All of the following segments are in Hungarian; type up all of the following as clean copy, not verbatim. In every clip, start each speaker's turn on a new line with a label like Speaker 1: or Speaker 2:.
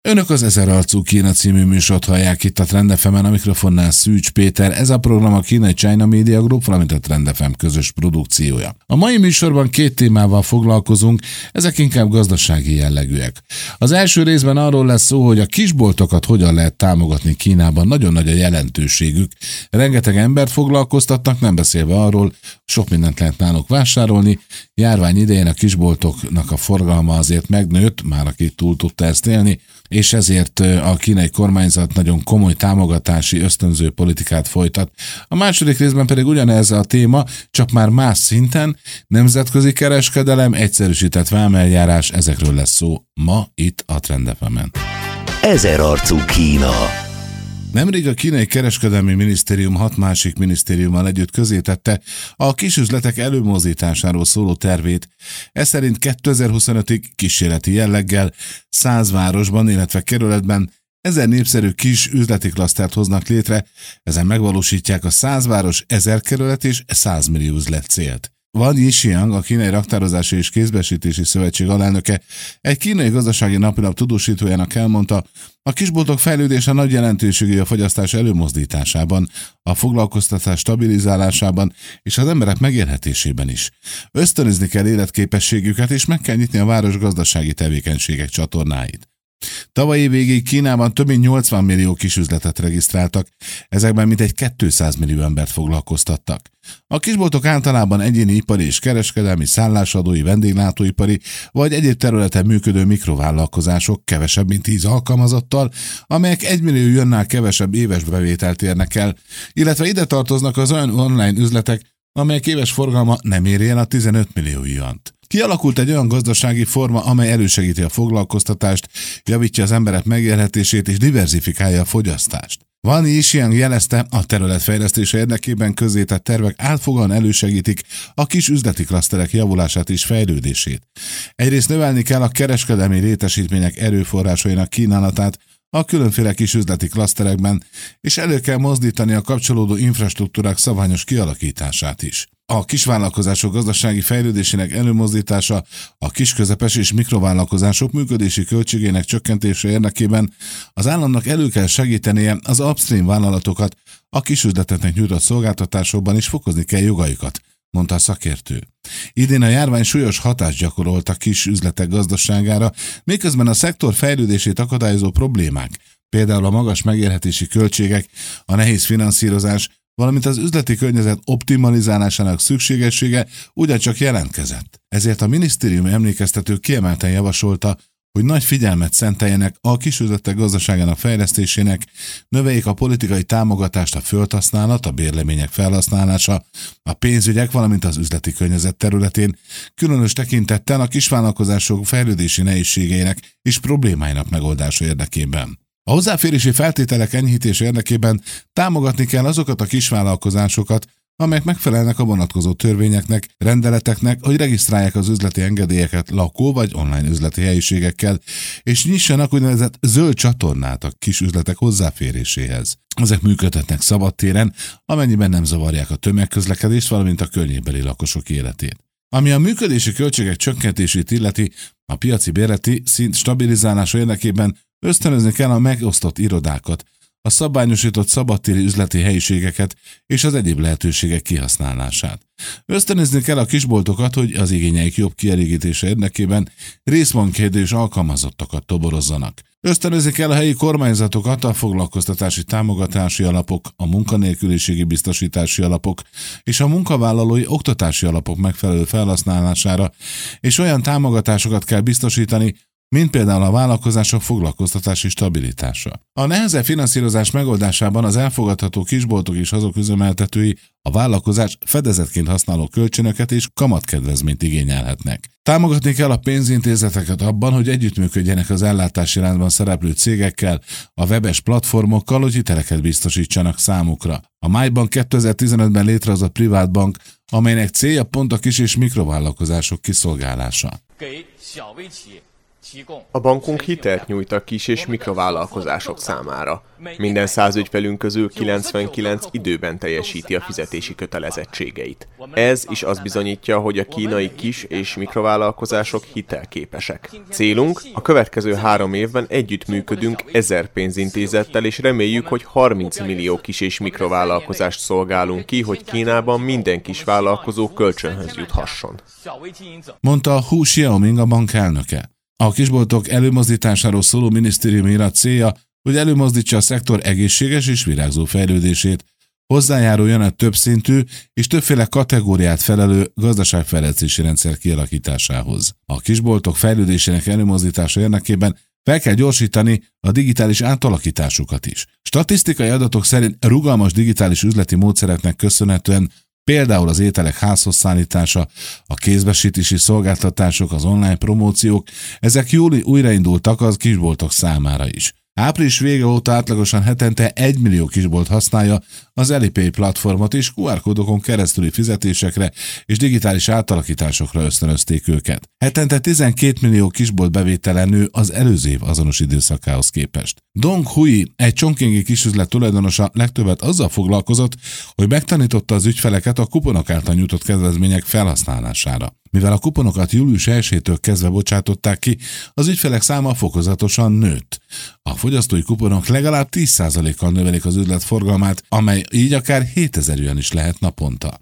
Speaker 1: Önök az 1000 arcú Kína című műsort hallják itt a Trend FM-en, a mikrofonnál Szűcs Péter. Ez a program a kínai China Media Group, valamint a Trend FM közös produkciója. A mai műsorban 2 témával foglalkozunk, ezek inkább gazdasági jellegűek. Az első részben arról lesz szó, hogy a kisboltokat hogyan lehet támogatni Kínában, nagyon nagy a jelentőségük. Rengeteg embert foglalkoztatnak, nem beszélve arról, sok mindent lehet náluk vásárolni. Járvány idején a kisboltoknak a forgalma azért megnőtt, már aki túl tudta ezt élni, és ezért a kínai kormányzat nagyon komoly támogatási ösztönző politikát folytat. A második részben pedig ugyanez a téma, csak már más szinten, nemzetközi kereskedelem, egyszerűsített vámeljárás, ezekről lesz szó ma itt a Trend FM-en.
Speaker 2: 1000 arcú Kína.
Speaker 1: Nemrég a kínai kereskedelmi minisztérium 6 másik minisztériummal együtt közzétette a kisüzletek előmozdításáról szóló tervét. Ez szerint 2025-ig kísérleti jelleggel 100 városban, illetve kerületben 1000 népszerű kis üzleti klasztert hoznak létre, ezen megvalósítják a 100 város 1000 kerület és 100 millió üzlet célt. Wang Yixiang, a Kínai Raktározási és Kézbesítési Szövetség alelnöke, egy kínai gazdasági napilap tudósítójának elmondta, a kisboltok fejlődése nagy jelentőségű a fogyasztás előmozdításában, a foglalkoztatás stabilizálásában és az emberek megélhetésében is. Ösztönözni kell életképességüket, és meg kell nyitni a város gazdasági tevékenységek csatornáit. Tavaly év végéig Kínában több mint 80 millió kisüzletet regisztráltak, ezekben mintegy 200 millió embert foglalkoztattak. A kisboltok általában egyéni ipari és kereskedelmi, szállásadói, vendéglátóipari vagy egyéb területen működő mikrovállalkozások kevesebb mint 10 alkalmazottal, amelyek 1 millió jönnál kevesebb éves bevételt érnek el, illetve ide tartoznak az olyan online üzletek, amelyek éves forgalma nem éri el a 15 millió yuant. Kialakult egy olyan gazdasági forma, amely elősegíti a foglalkoztatást, javítja az emberek megélhetését és diverzifikálja a fogyasztást. Wang Yixiang jelezte, a terület fejlesztése érdekében közzétett tervek átfogóan elősegítik a kis üzleti klaszterek javulását és fejlődését. Egyrészt növelni kell a kereskedelmi létesítmények erőforrásainak kínálatát a különféle kis üzleti klaszterekben, és elő kell mozdítani a kapcsolódó infrastruktúrák szabványos kialakítását is. A kisvállalkozások gazdasági fejlődésének előmozdítása, a kisközepes és mikrovállalkozások működési költségének csökkentése érdekében az államnak elő kell segítenie az upstream vállalatokat, a kisüzleteknek nyújtott szolgáltatásokban is fokozni kell jogaikat, mondta a szakértő. Idén a járvány súlyos hatást gyakorolt a kis üzletek gazdaságára, miközben a szektor fejlődését akadályozó problémák, például a magas megélhetési költségek, a nehéz finanszírozás, valamint az üzleti környezet optimalizálásának szükségessége ugyancsak jelentkezett. Ezért a minisztérium emlékeztető kiemelten javasolta, hogy nagy figyelmet szenteljenek a kisüzletek gazdaságának fejlesztésének, növeljék a politikai támogatást, a földhasználat, a bérlemények felhasználása, a pénzügyek, valamint az üzleti környezet területén, különös tekintettel a kisvállalkozások fejlődési nehézségeinek és problémáinak megoldása érdekében. A hozzáférési feltételek enyhítése érdekében támogatni kell azokat a kisvállalkozásokat, amelyek megfelelnek a vonatkozó törvényeknek, rendeleteknek, hogy regisztrálják az üzleti engedélyeket lakó vagy online üzleti helyiségekkel, és nyissanak úgynevezett zöld csatornát a kis üzletek hozzáféréséhez. Ezek működhetnek szabadtéren, amennyiben nem zavarják a tömegközlekedést, valamint a környékbeli lakosok életét. Ami a működési költségek csökkentését illeti, a piaci bérleti szint stabilizálása érdekében ösztönözni kell a megosztott irodákat, a szabványosított szabadtéri üzleti helyiségeket és az egyéb lehetőségek kihasználását. Ösztönözni kell a kisboltokat, hogy az igényeik jobb kielégítése érdekében részmunkaidő és alkalmazottakat toborozzanak. Ösztönözni kell a helyi kormányzatokat, a foglalkoztatási támogatási alapok, a munkanélküliségi biztosítási alapok és a munkavállalói oktatási alapok megfelelő felhasználására, és olyan támogatásokat kell biztosítani, mint például a vállalkozások foglalkoztatási stabilitása. A nehezebb finanszírozás megoldásában az elfogadható kisboltok és azok üzemeltetői a vállalkozás fedezetként használó kölcsönöket és kamatkedvezményt igényelhetnek. Támogatni kell a pénzintézeteket abban, hogy együttműködjenek az ellátási láncban szereplő cégekkel, a webes platformokkal, hogy hiteleket biztosítsanak számukra. A MyBank 2015-ben létrehozott privát bank, amelynek célja pont a kis és mikrovállalkozások kiszolgálása.
Speaker 3: A bankunk hitelt nyújt a kis- és mikrovállalkozások számára. Minden 100 ügyfelünk közül 99 időben teljesíti a fizetési kötelezettségeit. Ez is azt bizonyítja, hogy a kínai kis- és mikrovállalkozások hitelképesek. Célunk, a következő 3 évben együttműködünk 1000 pénzintézettel, és reméljük, hogy 30 millió kis- és mikrovállalkozást szolgálunk ki, hogy Kínában minden kis vállalkozó kölcsönhöz juthasson.
Speaker 1: Mondta Hu Xiaoming, a bank elnöke. A kisboltok előmozdításáról szóló minisztériumi irat célja, hogy előmozdítsa a szektor egészséges és virágzó fejlődését, hozzájáruljon a többszintű és többféle kategóriát felelő gazdaságfejlesztési rendszer kialakításához. A kisboltok fejlődésének előmozdítása érdekében fel kell gyorsítani a digitális átalakításukat is. Statisztikai adatok szerint rugalmas digitális üzleti módszereknek köszönhetően például az ételek házhoz szállítása, a kézbesítési szolgáltatások, az online promóciók, ezek jól újraindultak az kisboltok számára is. Április vége óta átlagosan hetente 1 millió kisbolt használja az Alipay platformot, és QR kódokon keresztüli fizetésekre és digitális átalakításokra ösztönözték őket. Hetente 12 millió kisbolt bevétele nő az előző év azonos időszakához képest. Dong Hui, egy chongqingi kisüzlet tulajdonosa, legtöbbet azzal foglalkozott, hogy megtanította az ügyfeleket a kuponok által nyújtott kedvezmények felhasználására. Mivel a kuponokat július 1-től kezdve bocsátották ki, az ügyfelek száma fokozatosan nőtt. A fogyasztói kuponok legalább 10%-kal növelik az üzlet forgalmát, amely így akár 7000 yuan is lehet naponta.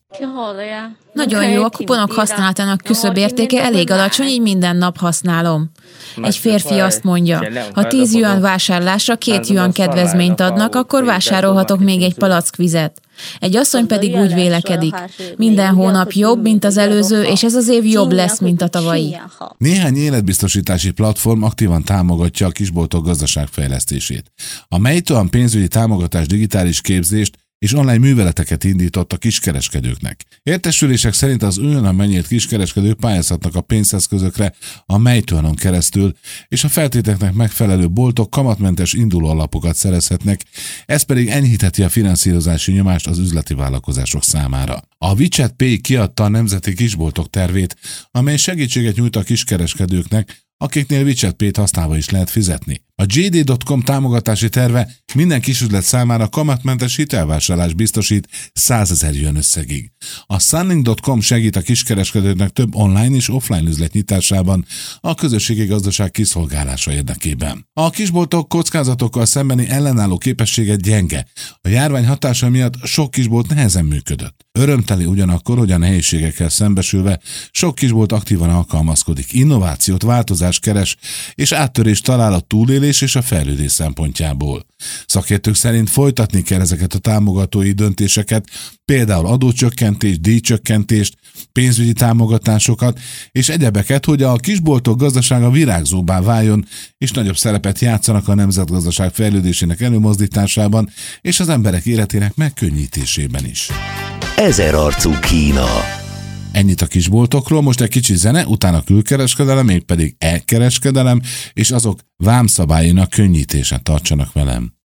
Speaker 4: Nagyon jó, a kuponok használatának küszöbértéke elég alacsony, így minden nap használom. Egy férfi azt mondja, ha 10 yuan vásárlásra 2 yuan kedvezményt adnak, akkor vásárolhatok még egy palack vizet. Egy asszony pedig úgy vélekedik, minden hónap jobb, mint az előző, és ez az év jobb lesz, mint a tavalyi.
Speaker 1: Néhány életbiztosítási platform aktívan támogatja a kisboltok gazdaságfejlesztését. A Meituan pénzügyi támogatás, digitális képzést és online műveleteket indított a kiskereskedőknek. Értesülések szerint az újonnan megnyílt kiskereskedők pályázhatnak a pénzeszközökre a Meituanon keresztül, és a feltételeknek megfelelő boltok kamatmentes induló alapokat szerezhetnek, ez pedig enyhítheti a finanszírozási nyomást az üzleti vállalkozások számára. A WeChat Pay kiadta a nemzeti kisboltok tervét, amely segítséget nyújt a kiskereskedőknek, akiknél WeChat Pay-t használva is lehet fizetni. A JD.com támogatási terve minden kisüzlet számára kamatmentes hitelvásárlás biztosít 100 000 yuan összegig. A Sunning.com segít a kiskereskedőknek több online és offline üzlet nyitásában a közösségi gazdaság kiszolgálása érdekében. A kisboltok kockázatokkal szembeni ellenálló képessége gyenge. A járvány hatása miatt sok kisbolt nehezen működött. Örömteli ugyanakkor, hogy a nehézségekkel szembesülve sok kisbolt aktívan alkalmazkodik, innovációt, változást keres, és áttörést talál a túlélés és a fejlődés szempontjából. Szakértők szerint folytatni kell ezeket a támogatói döntéseket, például adócsökkentést, díjcsökkentést, pénzügyi támogatásokat és egyebeket, hogy a kisboltok gazdasága virágzóbbá váljon, és nagyobb szerepet játszanak a nemzetgazdaság fejlődésének előmozdításában és az emberek életének megkönnyítésében is.
Speaker 2: Ezerarcú Kína.
Speaker 1: Ennyit a kisboltokról, most egy kicsi zene, utána külkereskedelem, mégpedig e-kereskedelem, és azok vámszabályainak könnyítése. Tartsanak velem!